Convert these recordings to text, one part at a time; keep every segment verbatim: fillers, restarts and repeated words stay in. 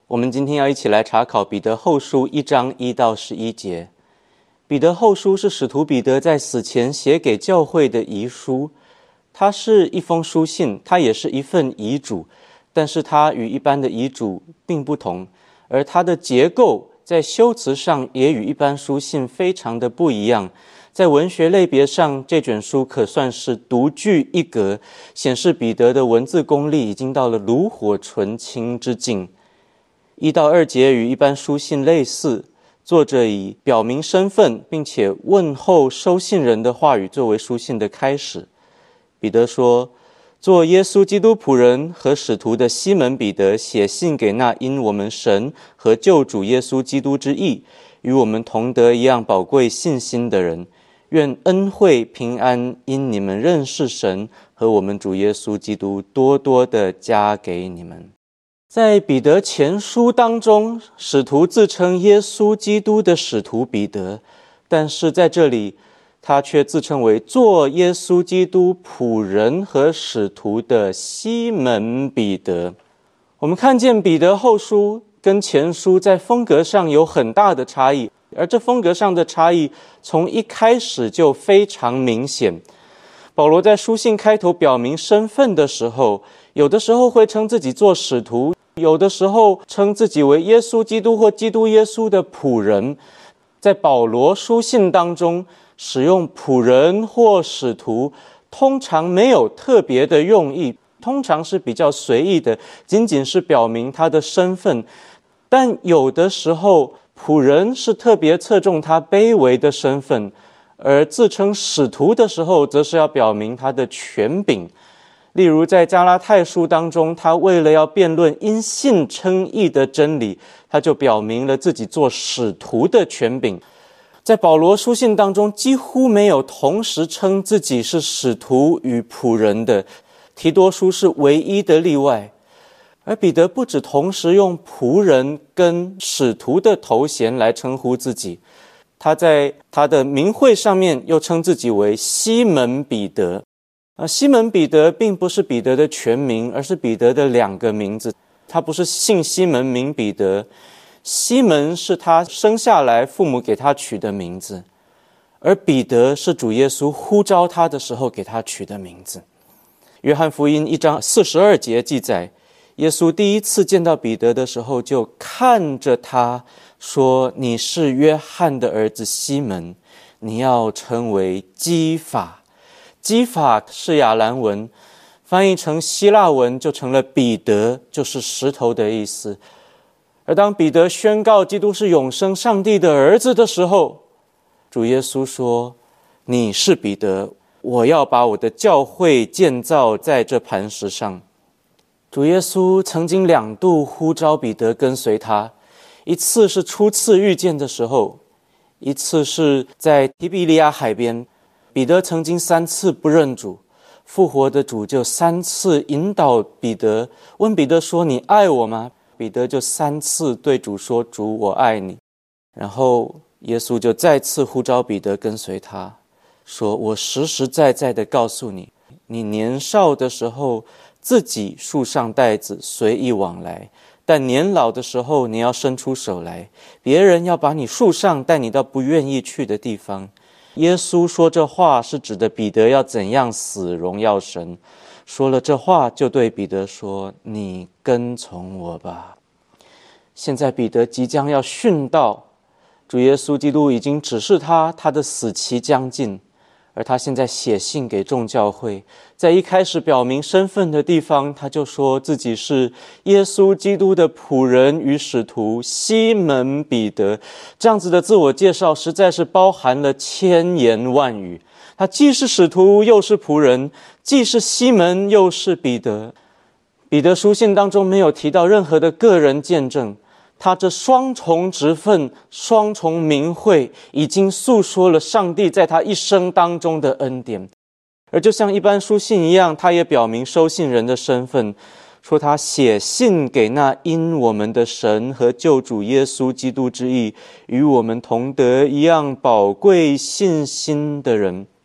我们今天要一起来查考彼得后书一章一到十一节。彼得后书是使徒彼得在死前写给教会的遗书，它是一封书信，它也是一份遗嘱，但是它与一般的遗嘱并不同，而它的结构在修辞上也与一般书信非常的不一样。在文学类别上，这卷书可算是独具一格，显示彼得的文字功力已经到了炉火纯青之境。一到二节与一般书信类似，作者以表明身份并且问候收信人的话语作为书信的开始。彼得说，做耶稣基督仆人和使徒的西门彼得，写信给那因我们神和救主耶稣基督之义与我们同得一样宝贵信心的人，愿恩惠平安因你们认识神和我们主耶稣基督多多的加给你们。在彼得前书当中，使徒自称耶稣基督的使徒彼得，但是在这里他却自称为做耶稣基督仆人和使徒的西门彼得。我们看见彼得后书跟前书在风格上有很大的差异，而这风格上的差异从一开始就非常明显。保罗在书信开头表明身份的时候，有的时候会称自己做使徒，有的时候称自己为耶稣基督或基督耶稣的仆人。在保罗书信当中，使用仆人或使徒通常没有特别的用意，通常是比较随意的，仅仅是表明他的身份。但有的时候仆人是特别侧重他卑微的身份，而自称使徒的时候则是要表明他的权柄。例如在加拉太书当中，他为了要辩论因信称义的真理，他就表明了自己做使徒的权柄。在保罗书信当中几乎没有同时称自己是使徒与仆人的，提多书是唯一的例外。而彼得不只同时用仆人跟使徒的头衔来称呼自己，他在他的名讳上面又称自己为西门彼得。而西门彼得并不是彼得的全名，而是彼得的两个名字。他不是姓西门名彼得，西门是他生下来父母给他取的名字，而彼得是主耶稣呼召他的时候给他取的名字。约翰福音一章四十二节记载，耶稣第一次见到彼得的时候，就看着他说，你是约翰的儿子西门，你要称为基法。基法是亚兰文，翻译成希腊文就成了彼得，就是石头的意思。而当彼得宣告基督是永生上帝的儿子的时候，主耶稣说，你是彼得，我要把我的教会建造在这磐石上。主耶稣曾经两度呼召彼得跟随他，一次是初次遇见的时候，一次是在提比利亚海边。彼得曾经三次不认主，复活的主就三次引导彼得，问彼得说，你爱我吗？彼得就三次对主说，主，我爱你。然后耶稣就再次呼召彼得跟随他，说，我实实在在的告诉你，你年少的时候自己束上带子随意往来，但年老的时候你要伸出手来，别人要把你束上，带你到不愿意去的地方。耶稣说这话是指的彼得要怎样死荣耀神，说了这话就对彼得说，你跟从我吧。现在彼得即将要殉道，主耶稣基督已经指示他，他的死期将近，而他现在写信给众教会，在一开始表明身份的地方，他就说自己是耶稣基督的仆人与使徒西门彼得。这样子的自我介绍实在是包含了千言万语，他既是使徒又是仆人，既是西门又是彼得。彼得书信当中没有提到任何的个人见证，他这双重职分、双重名讳已经诉说了上帝在他一生当中的恩典。而就像一般书信一样，他也表明收信人的身份，说他写信给那因我们的神和救主耶稣基督之义与我们同得一样宝贵信心的人。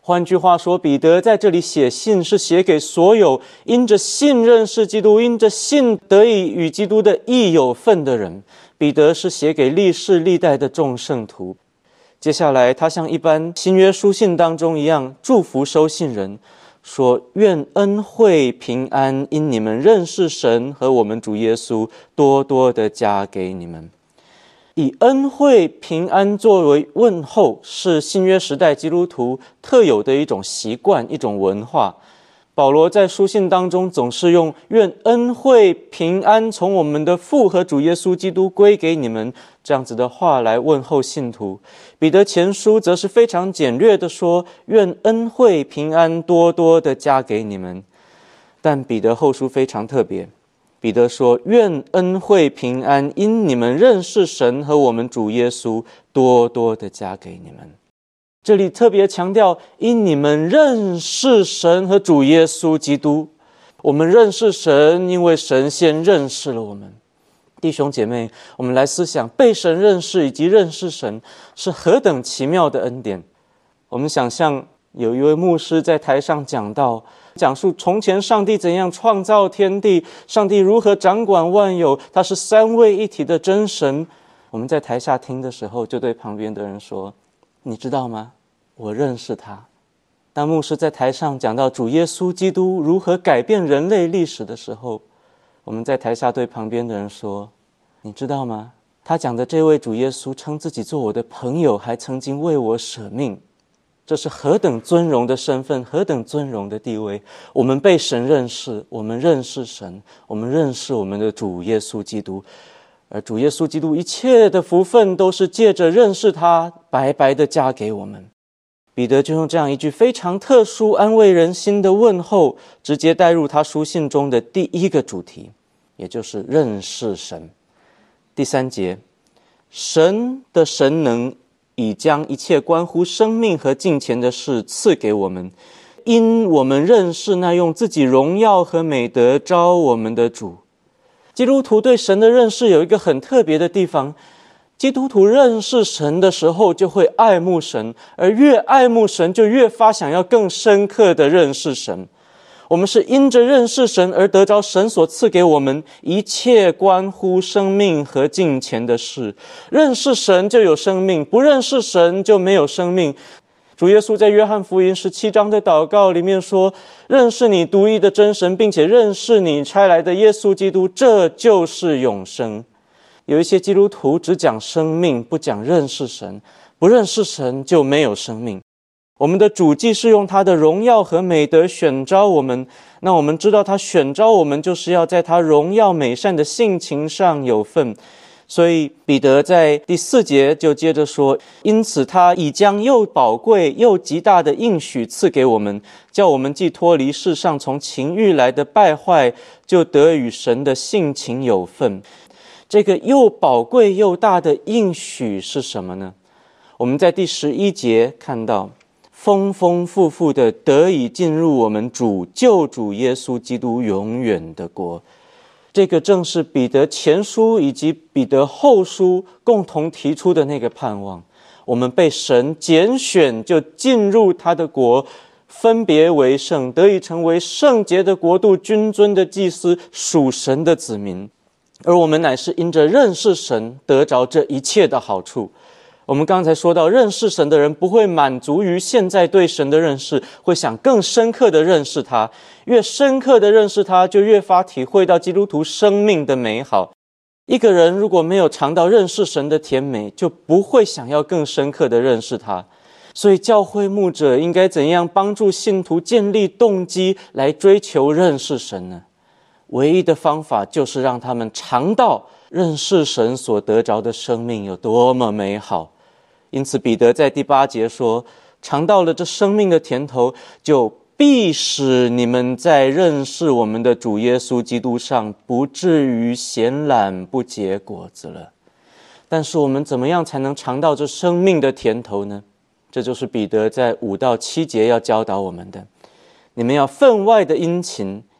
换句话说，彼得在这里写信是写给所有因着信认识基督、因着信得以与基督的义有份的人。彼得是写给历世历代的众圣徒。接下来他像一般新约书信当中一样，祝福收信人，说愿恩惠平安因你们认识神和我们主耶稣多多的加给你们。以恩惠平安作为问候，是新约时代基督徒特有的一种习惯，一种文化。保罗在书信当中总是用愿恩惠平安从我们的父和主耶稣基督归给你们这样子的话来问候信徒。彼得前书则是非常简略的说，愿恩惠平安多多的加给你们。但彼得后书非常特别，彼得说愿恩惠平安因你们认识神和我们主耶稣多多的加给你们。这里特别强调因你们认识神和主耶稣基督。我们认识神，因为神先认识了我们。弟兄姐妹，我们来思想被神认识以及认识神是何等奇妙的恩典。我们想象有一位牧师在台上讲道，讲述从前上帝怎样创造天地，上帝如何掌管万有，他是三位一体的真神。我们在台下听的时候，就对旁边的人说，你知道吗？我认识他。当牧师在台上讲到主耶稣基督如何改变人类历史的时候，我们在台下对旁边的人说，你知道吗？他讲的这位主耶稣称自己做我的朋友，还曾经为我舍命。这是何等尊荣的身份，何等尊荣的地位。我们被神认识，我们认识神，我们认识我们的主耶稣基督。而主耶稣基督一切的福分都是借着认识他白白的加给我们。彼得就用这样一句非常特殊安慰人心的问候，直接带入他书信中的第一个主题，也就是认识神。第三节，神的神能已将一切关乎生命和敬虔的事赐给我们，因我们认识那用自己荣耀和美德召我们的主。基督徒对神的认识有一个很特别的地方，基督徒认识神的时候就会爱慕神，而越爱慕神就越发想要更深刻的认识神。我们是因着认识神而得着神所赐给我们一切关乎生命和敬虔的事。认识神就有生命，不认识神就没有生命。主耶稣在约翰福音十七章的祷告里面说，认识你独一的真神，并且认识你差来的耶稣基督，这就是永生。有一些基督徒只讲生命，不讲认识神，不认识神就没有生命。我们的主既是用他的荣耀和美德选召我们，那我们知道他选召我们就是要在他荣耀美善的性情上有份。所以彼得在第四节就接着说，因此他已将又宝贵又极大的应许赐给我们，叫我们既脱离世上从情欲来的败坏，就得与神的性情有份。这个又宝贵又大的应许是什么呢？我们在第十一节看到，丰丰富富的得以进入我们主救主耶稣基督永远的国。这个正是彼得前书以及彼得后书共同提出的那个盼望。我们被神拣选，就进入他的国，分别为圣，得以成为圣洁的国度，君尊的祭司，属神的子民。而我们乃是因着认识神，得着这一切的好处。我们刚才说到，认识神的人不会满足于现在对神的认识，会想更深刻的认识他。越深刻的认识他，就越发体会到基督徒生命的美好。一个人如果没有尝到认识神的甜美，就不会想要更深刻的认识他。所以教会牧者应该怎样帮助信徒建立动机来追求认识神呢？唯一的方法就是让他们尝到认识神所得着的生命有多么美好。因此彼得在第八节说，尝到了这生命的甜头，就必使你们在认识我们的主耶稣基督上不至于闲懒不结果子了。但是我们怎么样才能尝到这生命的甜头呢？这就是彼得在五到七节要教导我们的。你们要分外的殷勤，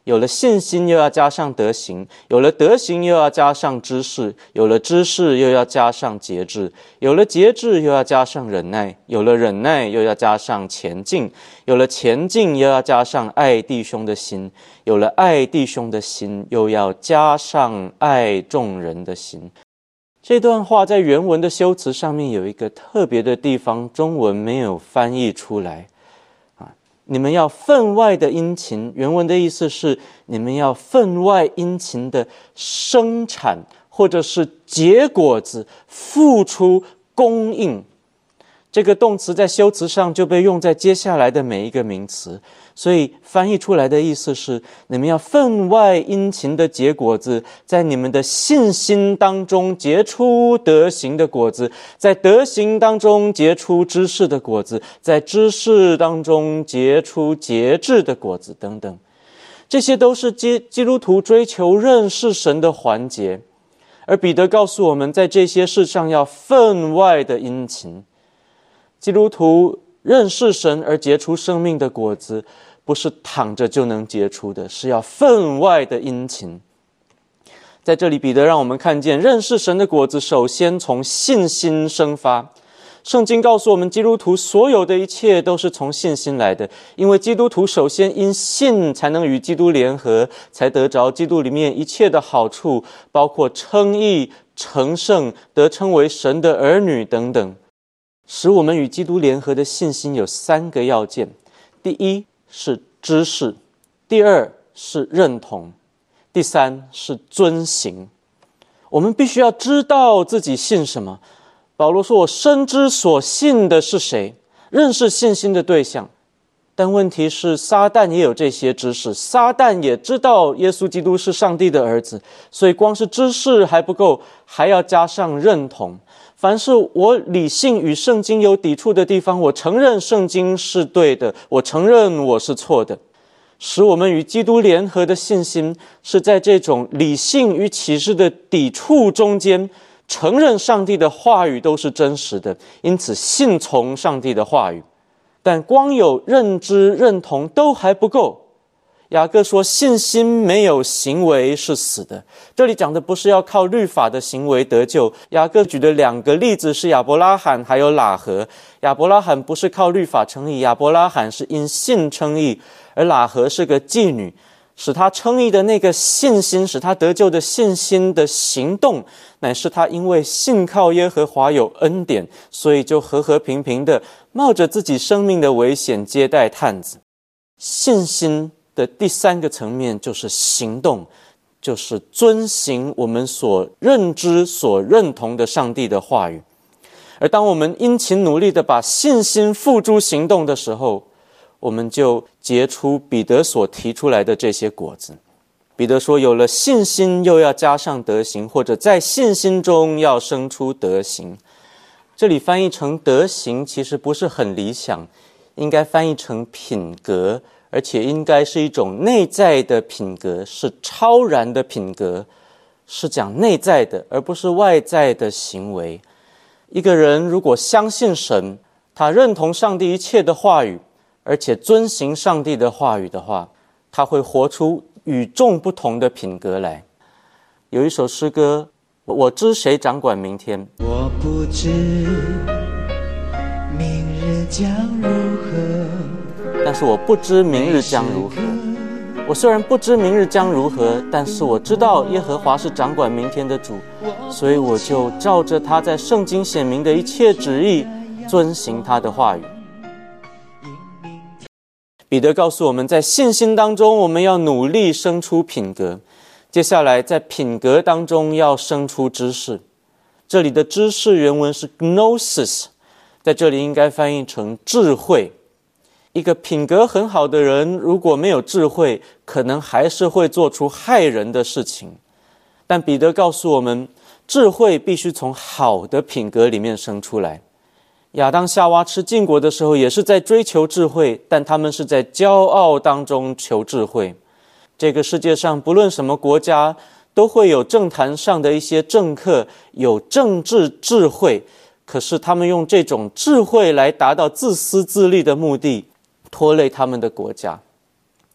有了信心又要加上德行，有了德行又要加上知识，有了知识又要加上节制，有了节制又要加上忍耐，有了忍耐又要加上前进，有了前进又要加上爱弟兄的心，有了爱弟兄的心又要加上爱众人的心。这段话在原文的修辞上面有一个特别的地方，中文没有翻译出来。你们要分外的殷勤，原文的意思是你们要分外殷勤的生产，或者是结果子，付出供应。这个动词在修辞上就被用在接下来的每一个名词，所以翻译出来的意思是你们要分外殷勤的结果子，在你们的信心当中结出德行的果子，在德行当中结出知识的果子，在知识当中结出节制的果子等等。这些都是基基督徒追求认识神的环节，而彼得告诉我们，在这些事上要分外的殷勤。基督徒认识神而结出生命的果子，不是躺着就能结出的，是要分外的殷勤。在这里，彼得让我们看见，认识神的果子首先从信心生发。圣经告诉我们，基督徒所有的一切都是从信心来的，因为基督徒首先因信才能与基督联合，才得着基督里面一切的好处，包括称义、成圣、得称为神的儿女等等。使我们与基督联合的信心有三个要件：第一是知识，第二是认同，第三是遵行。我们必须要知道自己信什么。保罗说，我深知所信的是谁，认识信心的对象。但问题是，撒旦也有这些知识，撒旦也知道耶稣基督是上帝的儿子，所以光是知识还不够，还要加上认同。凡是我理性与圣经有抵触的地方，我承认圣经是对的，我承认我是错的。使我们与基督联合的信心，是在这种理性与启示的抵触中间，承认上帝的话语都是真实的，因此信从上帝的话语。但光有认知认同都还不够。雅各说，信心没有行为是死的。这里讲的不是要靠律法的行为得救。雅各举的两个例子是亚伯拉罕还有喇合。亚伯拉罕不是靠律法称义，亚伯拉罕是因信称义，而喇合是个妓女，使他称义的那个信心，使他得救的信心的行动，乃是他因为信靠耶和华有恩典，所以就和和平平的冒着自己生命的危险接待探子。信心的第三个层面就是行动，就是遵行我们所认知所认同的上帝的话语。而当我们殷勤努力的把信心付诸行动的时候，我们就结出彼得所提出来的这些果子。彼得说，有了信心又要加上德行，或者在信心中要生出德行。这里翻译成德行其实不是很理想，应该翻译成品格，而且应该是一种内在的品格，是超然的品格，是讲内在的，而不是外在的行为。一个人如果相信神，他认同上帝一切的话语，而且遵行上帝的话语的话，他会活出与众不同的品格来。有一首诗歌，我知谁掌管明天， 我不知明日将如何， 但是我不知明日将如何。我虽然不知明日将如何，但是我知道耶和华是掌管明天的主，所以我就照着他在圣经显明的一切旨意，遵行他的话语。彼得告诉我们，在信心当中我们要努力生出品格，接下来在品格当中要生出知识。这里的知识原文是 gnosis， 在这里应该翻译成智慧。一个品格很好的人，如果没有智慧，可能还是会做出害人的事情。但彼得告诉我们，智慧必须从好的品格里面生出来。亚当夏娃吃禁果的时候，也是在追求智慧，但他们是在骄傲当中求智慧。这个世界上不论什么国家，都会有政坛上的一些政客有政治智慧，可是他们用这种智慧来达到自私自利的目的，拖累他们的国家。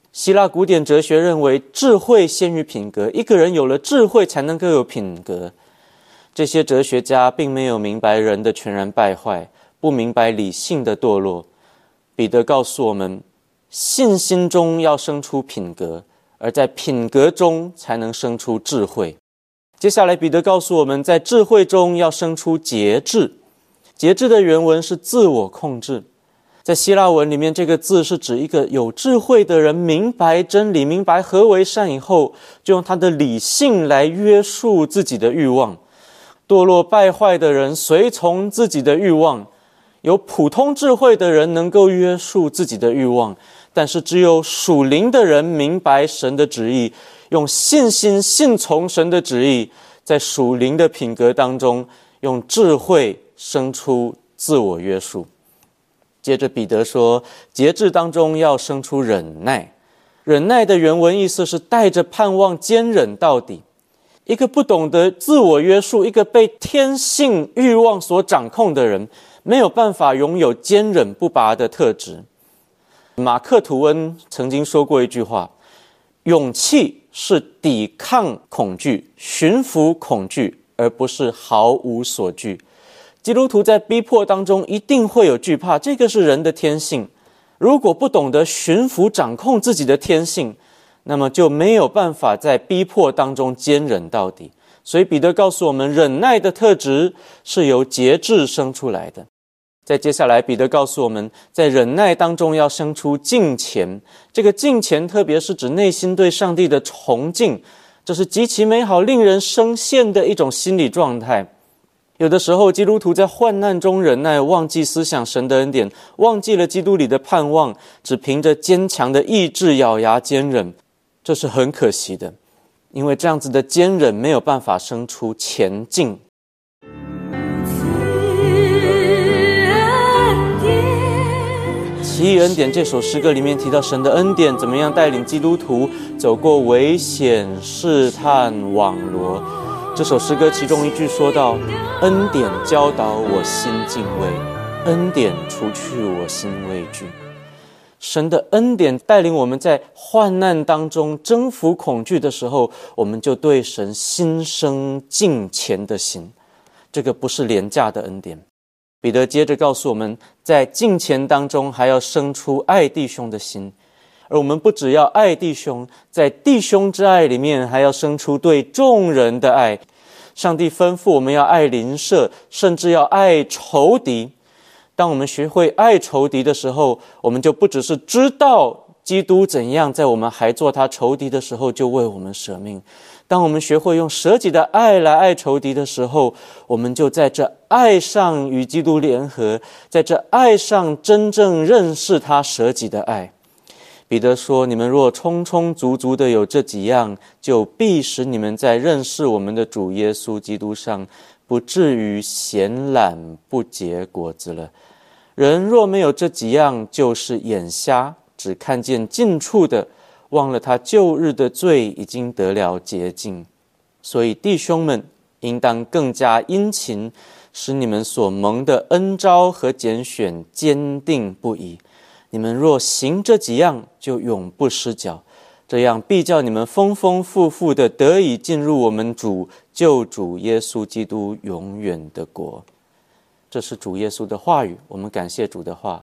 希腊古典哲学认为智慧先于品格，一个人有了智慧才能够有品格。这些哲学家并没有明白人的全然败坏，不明白理性的堕落。彼得告诉我们，信心中要生出品格，而在品格中才能生出智慧。接下来彼得告诉我们，在智慧中要生出节制。节制的原文是自我控制，在希腊文里面，这个字是指一个有智慧的人明白真理，明白何为善以后，就用他的理性来约束自己的欲望。堕落败坏的人随从自己的欲望，有普通智慧的人能够约束自己的欲望，但是只有属灵的人明白神的旨意，用信心信从神的旨意，在属灵的品格当中，用智慧生出自我约束。接着彼得说，节制当中要生出忍耐。忍耐的原文意思是带着盼望坚忍到底。一个不懂得自我约束，一个被天性欲望所掌控的人，没有办法拥有坚忍不拔的特质。马克·吐温曾经说过一句话，勇气是抵抗恐惧，驯服恐惧，而不是毫无所惧。基督徒在逼迫当中一定会有惧怕，这个是人的天性。如果不懂得驯服掌控自己的天性，那么就没有办法在逼迫当中坚忍到底。所以彼得告诉我们，忍耐的特质是由节制生出来的。再接下来彼得告诉我们，在忍耐当中要生出敬虔。这个敬虔特别是指内心对上帝的崇敬，这是极其美好令人生羡的一种心理状态。有的时候基督徒在患难中忍耐，忘记思想神的恩典，忘记了基督里的盼望，只凭着坚强的意志咬牙坚忍，这是很可惜的，因为这样子的坚忍没有办法生出前进。奇异恩典这首诗歌里面提到神的恩典怎么样带领基督徒走过危险、试探、网罗。这首诗歌其中一句说到，恩典教导我心敬畏，恩典除去我心畏惧。神的恩典带领我们在患难当中征服恐惧的时候，我们就对神心生敬虔的心。这个不是廉价的恩典。彼得接着告诉我们，在敬虔当中还要生出爱弟兄的心。而我们不只要爱弟兄，在弟兄之爱里面还要生出对众人的爱。上帝吩咐我们要爱邻舍，甚至要爱仇敌。当我们学会爱仇敌的时候，我们就不只是知道基督怎样在我们还做他仇敌的时候就为我们舍命。当我们学会用舍己的爱来爱仇敌的时候，我们就在这爱上与基督联合，在这爱上真正认识他舍己的爱。彼得说，你们若充充足足的有这几样，就必使你们在认识我们的主耶稣基督上不至于闲懒不结果子了。人若没有这几样，就是眼瞎，只看见近处的，忘了他旧日的罪已经得了洁净。所以弟兄们应当更加殷勤，使你们所蒙的恩召和拣选坚定不移。你们若行这几样，就永不失脚，这样必叫你们丰丰富富的得以进入我们主救主耶稣基督永远的国。这是主耶稣的话语，我们感谢主的话。